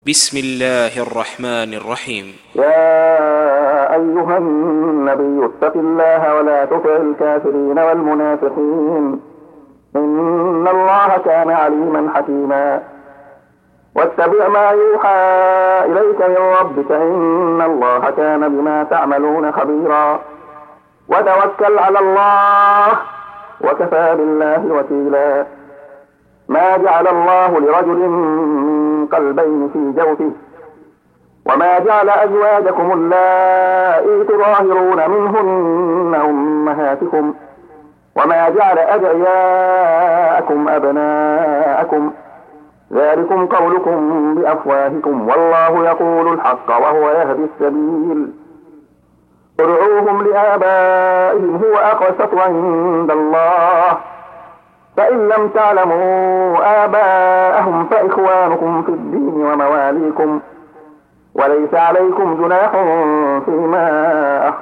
بسم الله الرحمن الرحيم. يا أيها النبي اتق الله ولا تطع الكافرين والمنافقين إن الله كان عليما حكيما. واتبع ما يوحى إليك من ربك إن الله كان بما تعملون خبيرا. وتوكل على الله وكفى بالله وكيلا. ما جعل الله لرجل من قلبين في جوفه وما جعل أزواجكم اللائي تظاهرون منهن أمهاتكم وما جعل أدعياءكم أبناءكم ذلكم قولكم بأفواهكم والله يقول الحق وهو يهدي السبيل. ادعوهم لآبائهم هو أقسط عند الله فإن لم تعلموا آباءهم فإخوانكم في الدين ومواليكم وليس عليكم جناح فيما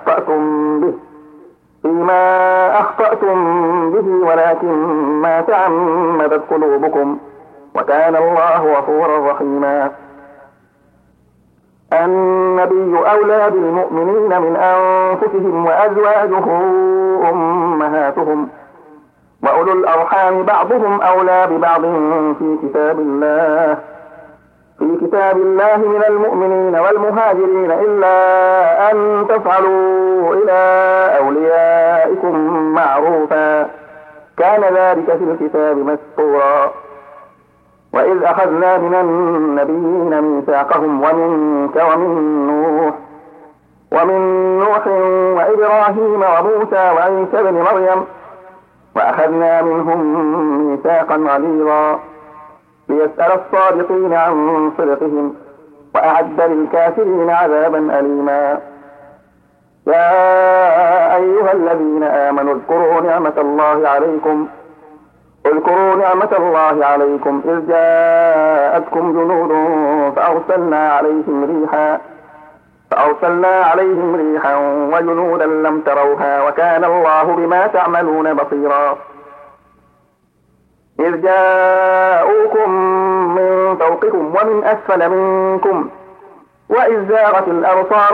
أخطأتم به ولكن ما تعمدت قلوبكم وكان الله غفورا رحيما. النبي أولى بالمؤمنين من أنفسهم وأزواجه أمهاتهم وأولو الأرحام بعضهم أولى ببعض في كتاب الله من المؤمنين والمهاجرين إلا أن تفعلوا إلى أوليائكم معروفا كان ذلك في الكتاب مسطورا. وإذ أخذنا من النبيين ميثاقهم ومنك ومن نوح وإبراهيم وموسى وعيسى بن مريم وأخذنا منهم ميثاقا غليظا ليسأل الصادقين عن صدقهم وأعد للكافرين عذابا أليما. يا أيها الذين آمنوا اذكروا نعمة الله عليكم إذ جاءتكم جنود فأرسلنا عليهم ريحا وجنودا لم تروها وكان الله بما تعملون بصيرا. إذ جاءوكم من فوقكم ومن أسفل منكم وإذ زاغت الأبصار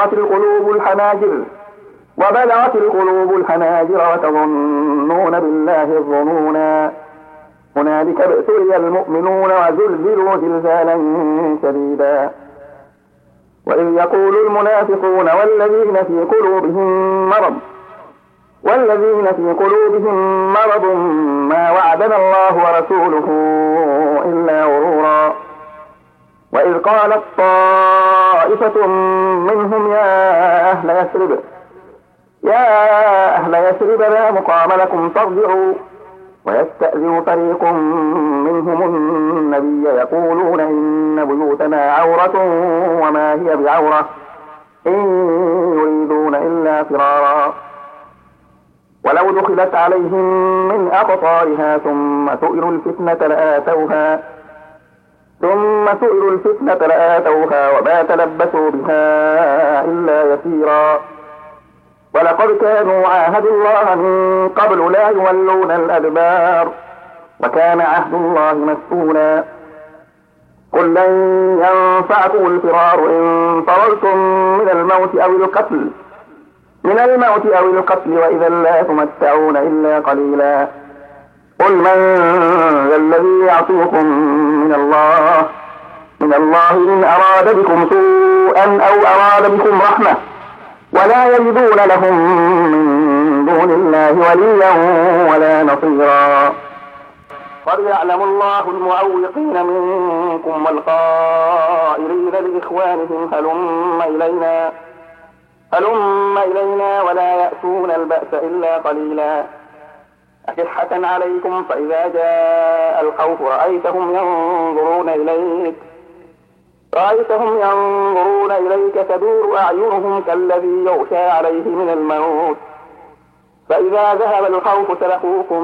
وبلغت القلوب الحناجر وتظنون بالله الظنونا. هنالك ابتلي المؤمنون وزلزلوا زلزالا شديدا. وإذ يقول المنافقون والذين في قلوبهم مرض ما وعدنا الله ورسوله إلا غرورا. وإذ قالت طائفة منهم يا أهل يثرب لا مقام لكم فارجعوا ويستأذن فريق منهم النبي يقولون إن بيوتنا عورة وما هي بعورة إن يريدون إلا فرارا. ولو دخلت عليهم من أقطارها ثم سئلوا الفتنة لآتوها وما تلبسوا بها إلا يسيرا. ولقد كانوا عاهدوا الله من قبل لا يولون الأدبار وكان عهد الله مسؤولا. قل لن ينفعكم الفرار إن فررتم من الموت أو القتل وإذا لا تمتعون إلا قليلا. قل من ذا الذي يعصيكم من الله إن أراد بكم سوءا أو أراد بكم رحمة ولا يجدون لهم من دون الله وليا ولا نصيرا. قد يعلم الله المعوقين منكم والقائلين لإخوانهم هلم إلينا ولا يأتون البأس إلا قليلا. أشحة عليكم فإذا جاء الخوف رأيتهم ينظرون إليك تدور أعينهم كالذي يغشى عليه من الموت فإذا ذهب الخوف سلقوكم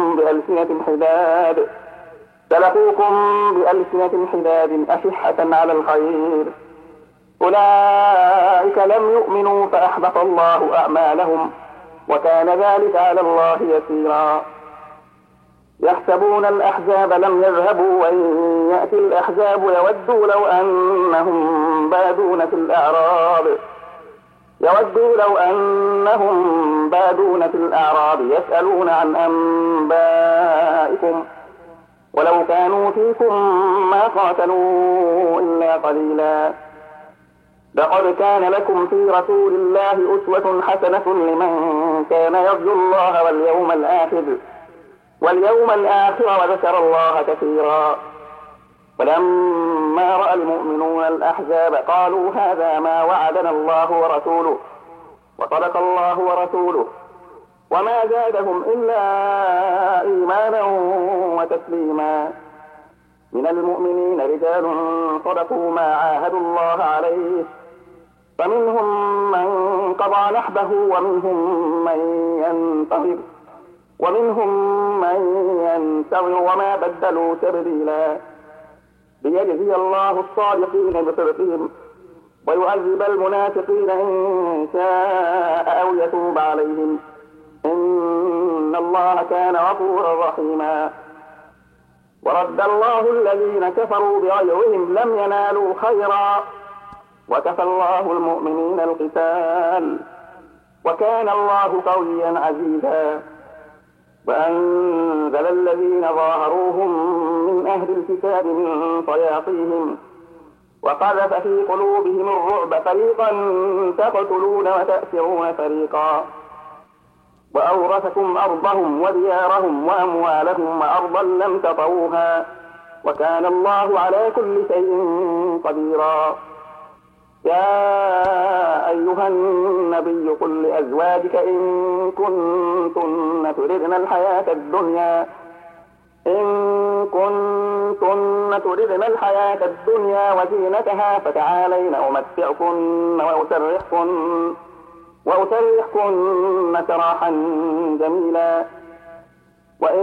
بألسنة حداد أشحة على الخير أولئك لم يؤمنوا فأحبط الله أعمالهم وكان ذلك على الله يسيرا. يحسبون الأحزاب لم يذهبوا وإن يأتي الأحزاب يودوا لو أنهم بادون في الأعراب يسألون عن أنبائكم ولو كانوا فيكم ما قاتلوا إلا قليلا. لقد كان لكم في رسول الله أسوة حسنة لمن كان يرجو الله واليوم الآخر وذكر الله كثيرا. ولما رأى المؤمنون الأحزاب قالوا هذا ما وعدنا الله ورسوله وصدق الله ورسوله وما زادهم إلا إيمانا وتسليما. من المؤمنين رجال صدقوا ما عاهدوا الله عليه فمنهم من قضى نحبه ومنهم من ينتظر وما بدلوا تبديلا. ليجزي الله الصادقين بصدقهم ويعذب المنافقين إن شاء أو يتوب عليهم إن الله كان غفورا رحيما. ورد الله الذين كفروا بغيظهم لم ينالوا خيرا وكفى الله المؤمنين القتال وكان الله قويا عزيزا. وأنزل الذين ظاهروهم من أهل الكتاب من صياصيهم وقذف في قلوبهم الرعب فريقا تقتلون وتأسرون فريقا. وأورثكم أرضهم وديارهم وأموالهم وأرضا لم تطئوها وكان الله على كل شيء قديرا. يا أيها النبي قل لأزواجك إن كنتن تردن الحياة الدنيا وزينتها فتعالين أمتعكن وأسرحكن سراحا جميلا. وإن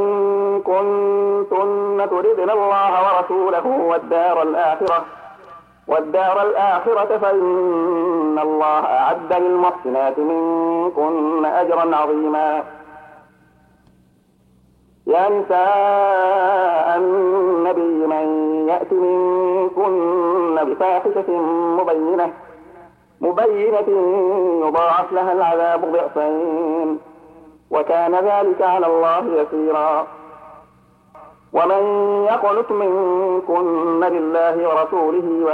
كنتن تردن الله ورسوله والدار الآخرة فإن الله أعد للمحسنات منكن أجرا عظيما. يا نساء النبي من يأت منكن بفاحشة مبينة يضاعف لها العذاب ضعفين وكان ذلك على الله يسيرا. ومن يقنت منكن لله ورسوله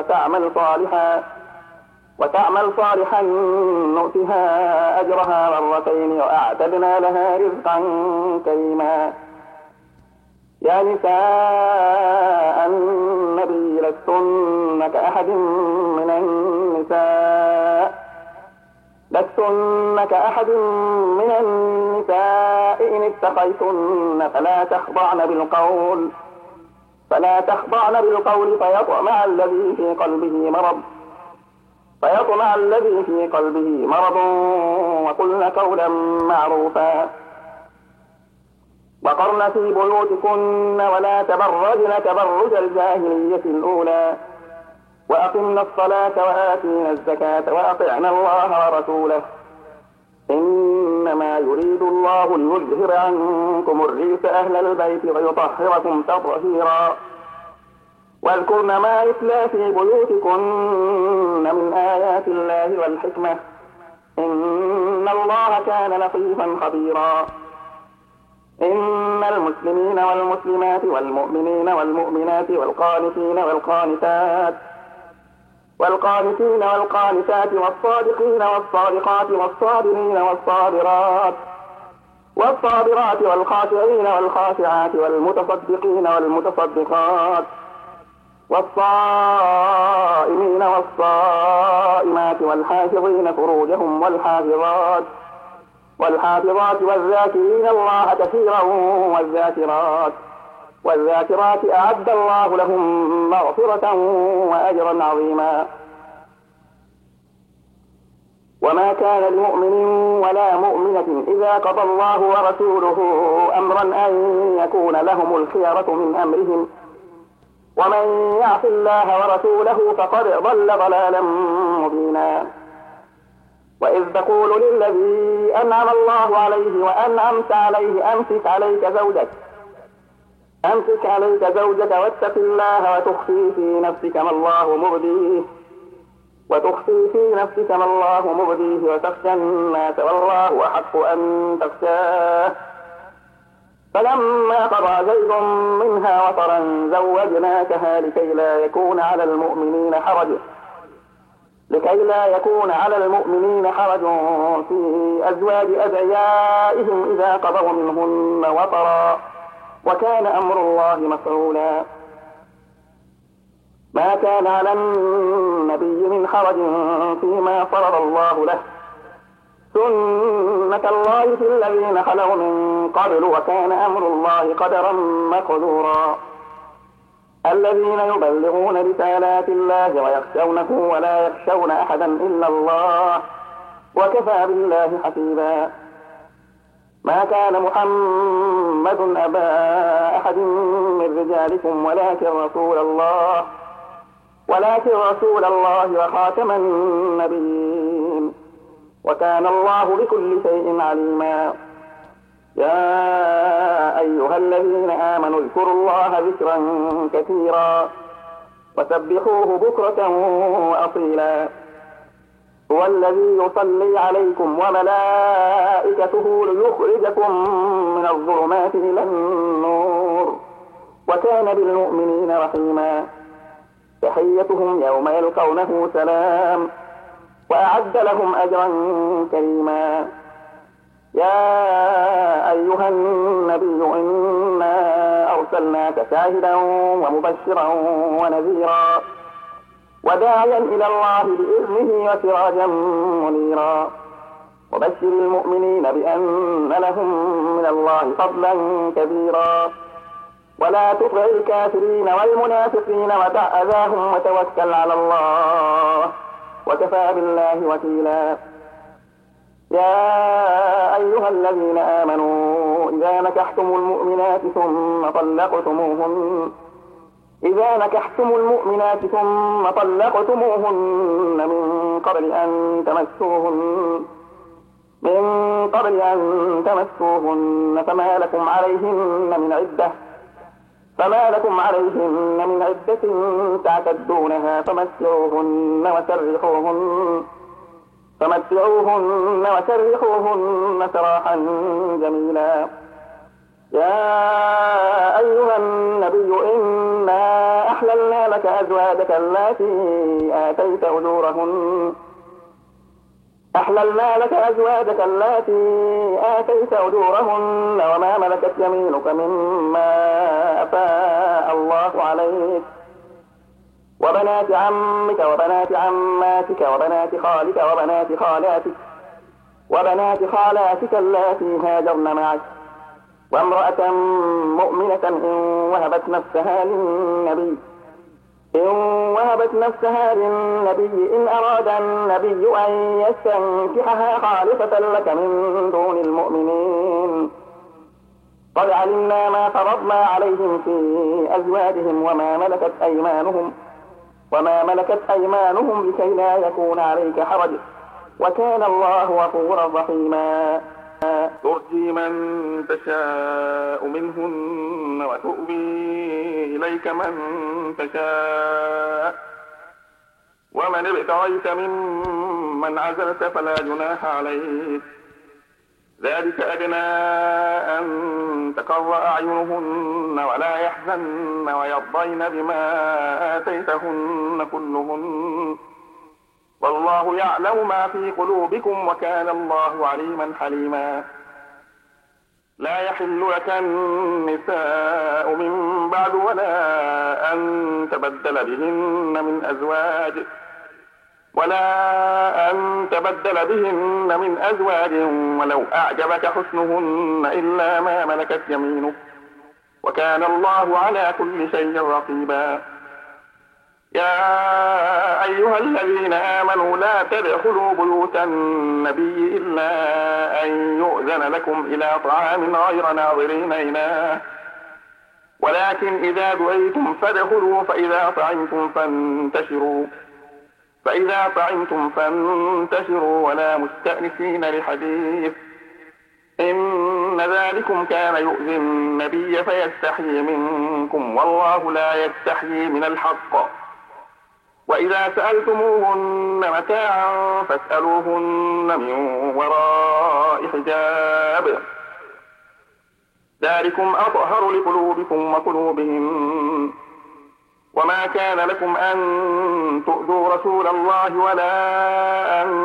وتعمل صالحا نؤتها أجرها مرتين وأعتدنا لها رزقا كريما. يا نساء النبي لستن كأحد من النساء إن اتقيتن فلا تخضعن بالقول فيطمع الذي في قلبه مرض وقلن قولا معروفا. وقرن في بيوتكن ولا تبرجن تبرج الجاهلية الأولى وأقمنا الصلاة وآتينا الزكاة وأطعنا الله ورسوله إنما يريد الله ليذهب عنكم الرجس أهل البيت ويطهركم تطهيرا. واذكرن ما يتلى في بيوتكن من آيات الله والحكمة إن الله كان لطيفا خبيرا. إن المسلمين والمسلمات والمؤمنين والمؤمنات والقانتين والقانتات والصادقين والصادقات والصابرين والصابرات والخاشعين والخاشعات والمتصدقين والمتصدقات والصائمين والصائمات والحافظين فروجهم والحافظات والذاكرين الله كثيرا والذاكرات أعد الله لهم مغفرة وأجرا عظيما. وما كان لمؤمن ولا مؤمنة إذا قضى الله ورسوله أمرا أن يكون لهم الخيرة من أمرهم ومن يعص الله ورسوله فقد ضل ضلالا مبينا. وإذ تقول للذي أنعم الله عليه وأنعمت عليه أمسك عليك زوجك أمسك عليك زوجك واتق الله وتخفي في نفسك ما الله مبديه وتخشى الناس والله أحق أن تخشاه. فلما قضى زيد منها وطرا زوجناكها لكي لا يكون على المؤمنين حرج في أزواج أدعيائهم إذا قضوا منهن وطرا، وكان أمر الله مفعولا. ما كان على النبي من حرج فيما فرض الله له، سنة الله في الذين خلوا من قبل، وكان أمر الله قدرا مقدورا. الذين يبلغون رسالات الله ويخشونه ولا يخشون أحدا إلا الله، وكفى بالله حسيبا. ما كان محمد أبا أحد من رجالكم ولكن رسول الله وخاتم النبيين، وكان الله بكل شيء عليما. يا أيها الذين آمنوا اذكروا الله ذكرا كثيرا وسبحوه بكرة وأصيلا. هو الذي يصلي عليكم وملائكته ليخرجكم من الظلمات إلى النور، وكان بالمؤمنين رحيما. تحيتهم يوم يلقونه سلام، وأعد لهم أجرا كريما. يا أيها النبي إنا أرسلناك شاهدا ومبشرا ونذيرا وداعيا إلى الله بإذنه وسراجا منيرا. وبشر المؤمنين بأن لهم من الله فضلا كبيرا. ولا تطع الكافرين والمنافقين ودع أذاهم وتوكل على الله، وكفى بالله وكيلا. يا أيها الذين آمنوا إذا نكحتم المؤمنات ثم طلقتموهن من قبل أن تمسوهن فما لكم عليهن من عدة تعتدونها، فمتعوهن وسرحوهن سراحا جميلا. يا أيها النبي إنا أحللنا لك أزواجك التي آتيت أجورهن وما ملكت يمينك مما أفاء الله عليك، وبنات عمك وبنات عماتك وبنات خالك وبنات خالاتك اللاتي هاجرن معك، وامرأة مؤمنة إن وهبت نفسها للنبي إن أراد النبي أن يستنكحها خالصة لك من دون المؤمنين. قد علمنا ما فرضنا عليهم في أزواجهم وما ملكت أيمانهم لكي لا يكون عليك حرج، وكان الله غفورا رحيما. ترجي من تشاء منهن وتؤوي إليك من تشاء، ومن ابتغيت ممن عزلت فلا جناح عليك. ذلك أدنى أن تقر أعينهن ولا يحزن ويرضين بما آتيتهن كلهن، والله يعلم ما في قلوبكم وكان الله عليما حليما. لا يحل لك النساء من بعد ولا أن تبدل بهن من أزواج ولو أعجبك حسنهن إلا ما ملكت يمينك، وكان الله على كل شيء رقيبا. يا أيها الذين آمنوا لا تدخلوا بيوت النبي إلا أن يؤذن لكم إلى طعام غير ناظرين إناه، ولكن إذا دعيتم فادخلوا فإذا طعمتم فانتشروا ولا مستأنسين لحديث، إن إن ذلكم كان يؤذي النبي فيستحيي منكم والله لا يستحيي من الحق. وإذا سألتموهن متاعا فاسألوهن من وراء حجاب ذلكم أطهر لقلوبكم وقلوبهم. وما كان لكم أن تؤذوا رسول الله ولا أن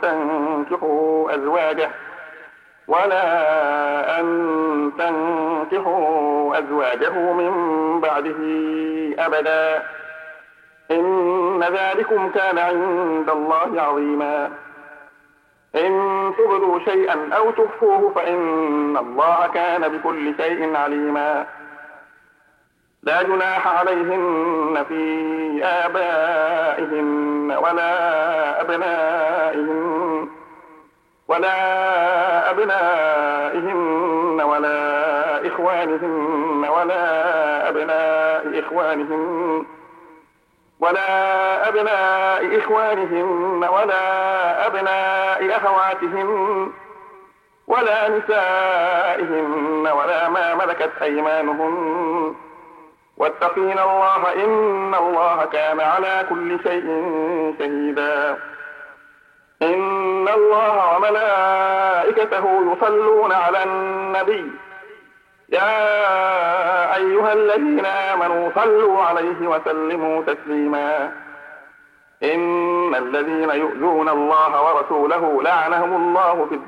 تنكحوا أزواجه من بعده أبدا إن ذلكم كان عند الله عظيما. إن تبدوا شيئا أو تخفوه فإن الله كان بكل شيء عليما. لا جناح عليهن في آبائهن ولا أبنائهن ولا إخوانهن ولا أبناء إخوانهن ولا أبناء أخواتهن ولا نسائهن ولا ما ملكت أيمانهن واتقين الله إن الله كان على كل شيء شهيدا. إن الله وملائكته يصلون على النبي يا أيها الذين آمنوا صلوا عليه وسلموا تسليما. إن الذين يؤذون الله ورسوله لعنهم الله في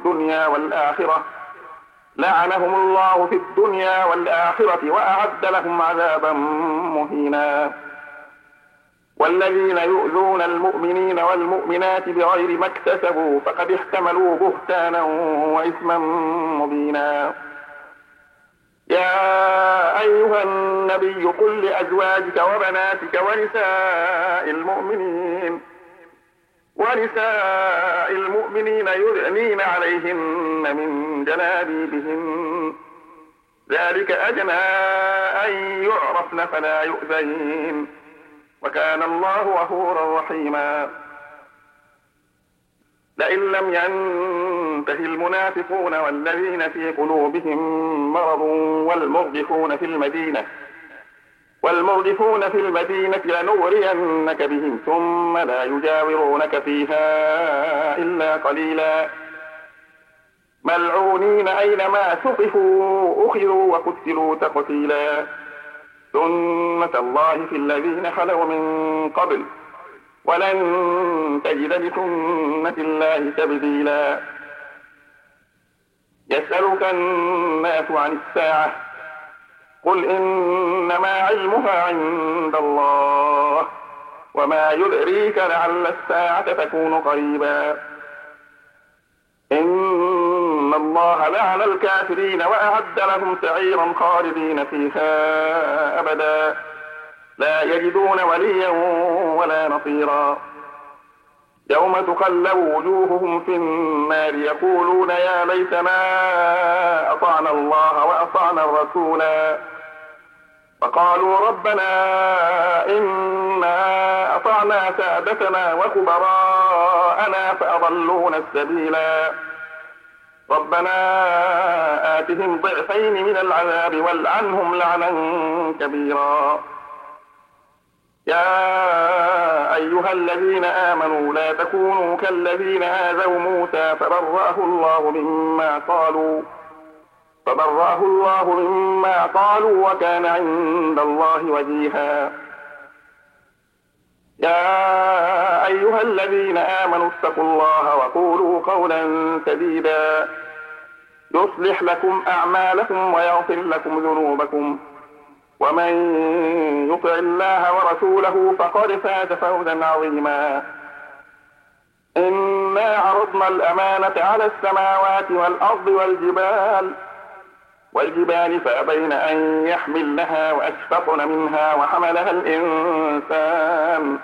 الدنيا والآخرة وأعد لهم عذابا مهينا. والذين يؤذون المؤمنين والمؤمنات بغير ما اكتسبوا فقد احتملوا بهتانا وإثما مبينا. يا أيها النبي قل لأزواجك وبناتك ونساء المؤمنين يدنين عليهن من جلابيبهن ذلك أدنى أن يعرفن فلا يؤذين وكان الله غفورا رحيما. لئن لم ينته المنافقون والذين في قلوبهم مرض والمرجفون في المدينة لنغرينك بهم ثم لا يجاورونك فيها إلا قليلا ملعونين أينما ثقفوا أخذوا وقتلوا تقتيلا. سنة الله في الذين خلوا من قبل ولن تجد لسنة الله تبديلا. يسألك الناس عن الساعة قل إنما علمها عند الله وما يدريك لعل الساعة تكون قريبا. إن الله لعن الكافرين وأعد لهم سعيرا خالدين فيها أبدا لا يجدون وليا ولا نصيرا. يوم تقلب وجوههم في النار يقولون يا ليتنا أطعنا الله وأطعنا الرسولا فقالوا ربنا إنا أطعنا سادتنا وكبراءنا فأضلونا السبيلا ربنا آتهم ضعفين من العذاب والعنهم لعنا كبيرا. يا أيها الذين آمنوا لا تكونوا كالذين آذوا موسى فبرأه الله مما قالوا وكان عند الله وجيها. يا أيها الذين آمنوا اتقوا الله وقولوا قولا سديدا يصلح لكم أعمالكم ويغفر لكم ذنوبكم ومن يطع الله ورسوله فقد فاز فوزا عظيما. إنا عرضنا الأمانة على السماوات والأرض والجبال فأبين أن يحملنها وأشفقن منها وحملها الإنسان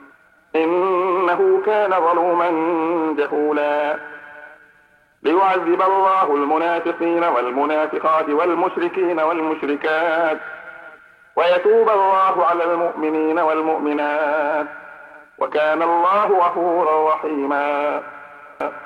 إنه كان ظلوما جهولا. ليعذب الله المنافقين والمنافقات والمشركين والمشركات ويتوب الله على المؤمنين والمؤمنات وكان الله غفورا رحيما.